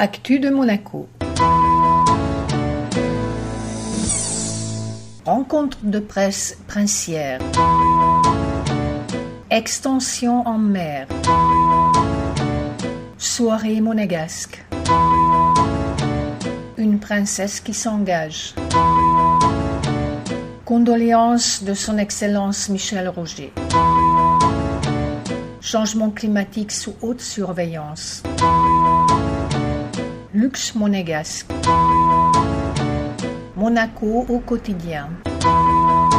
Actu de Monaco. Rencontre de presse princière. Extension en mer. Soirée monégasque. Une princesse qui s'engage. Condoléances de son Excellence Michel Roger. Changement climatique sous haute surveillance. Luxe monégasque. Monaco au quotidien.